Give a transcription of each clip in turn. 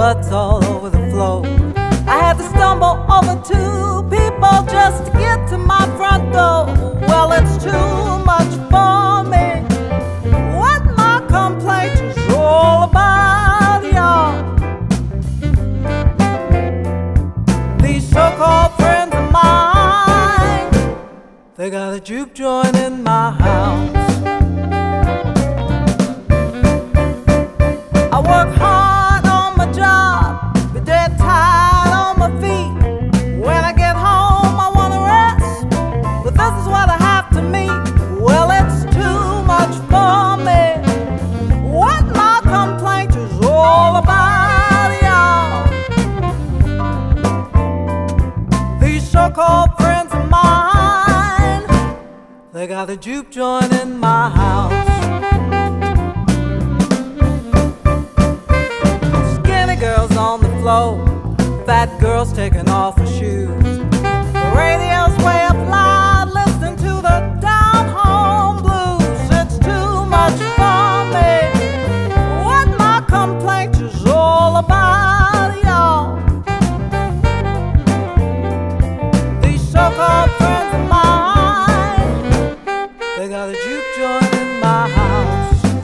butts all over the floor. I had to stumble over 2 people just to get to my front door. Well, it's too much for me. What my complaint is all about, y'all. These so-called friends of mine, they got a juke joint in my house. I work hard on my job, be dead tired on my feet. When I get home, I wanna rest, but this is what I have to meet. Well, it's too much for me. What my complaint is all about, y'all. These so-called friends of mine, they got a juke joint in my house. Girls on the floor, fat girls taking off her shoes. The radio's way up loud, listening to the down-home blues. It's too much for me. What my complaint is all about, y'all. These so-called friends of mine, they got a juke joint in my house.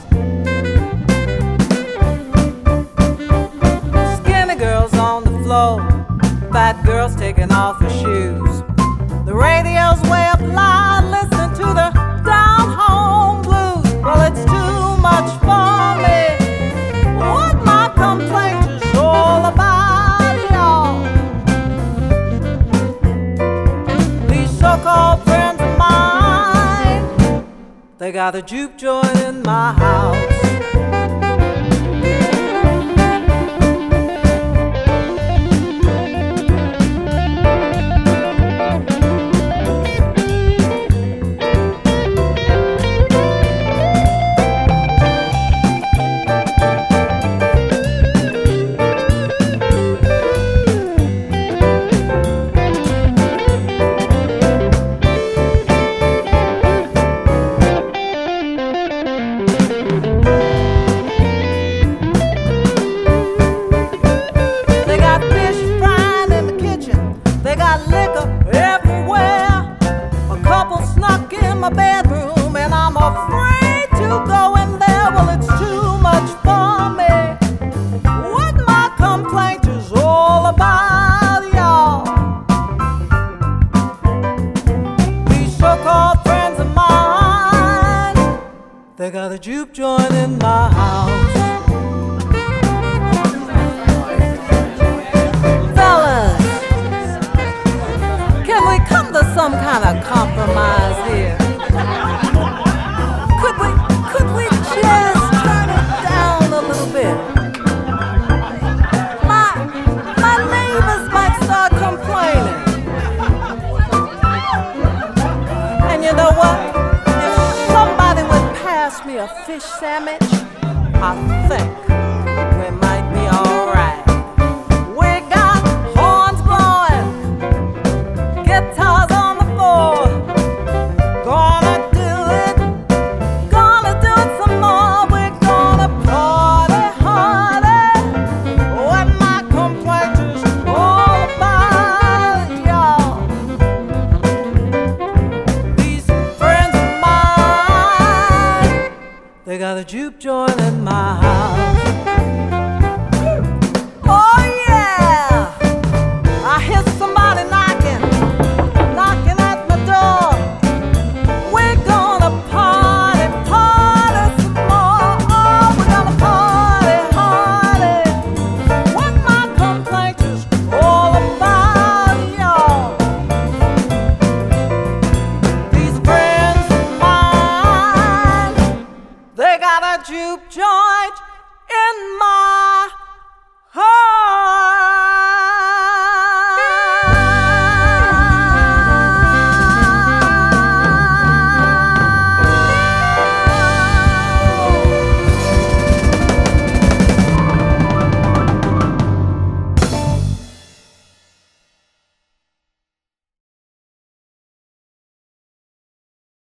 Fat girls taking off her shoes. The radio's way up loud, listening to the down-home blues. Well, it's too much for me. What my complaint is all about, y'all. These so-called friends of mine, they got a juke joint in my house. My bedroom, and I'm afraid to go in there. Well, it's too much for me. What my complaint is all about, y'all. These so-called friends of mine, they got a juke joint in my house. Fellas, can we come to some kind of compromise here? Could we just turn it down a little bit? My neighbors might start complaining. And you know what? If somebody would pass me a fish sandwich, I think